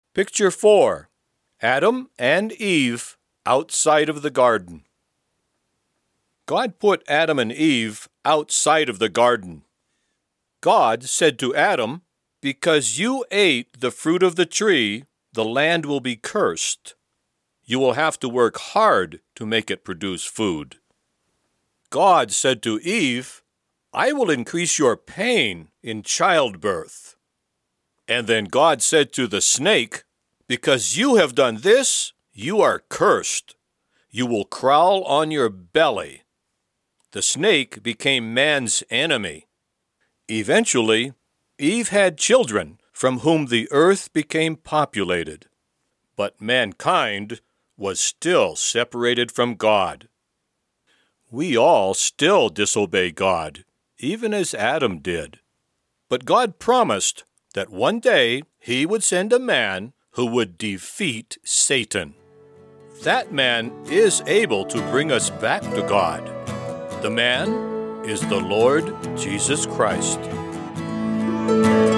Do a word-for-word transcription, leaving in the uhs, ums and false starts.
Picture four. Adam and Eve outside of the garden. God put Adam and Eve outside of the garden. God said to Adam, "Because you ate the fruit of the tree, the land will be cursed. You will have to work hard to make it produce food." God said to Eve, "I will increase your pain in childbirth." And then God said to the snake, "Because you have done this, you are cursed. You will crawl on your belly." The snake became man's enemy. Eventually, Eve had children from whom the earth became populated. But mankind was still separated from God. We all still disobey God, even as Adam did. But God promised that one day He would send a man who would defeat Satan. That man is able to bring us back to God. The man is the Lord Jesus Christ.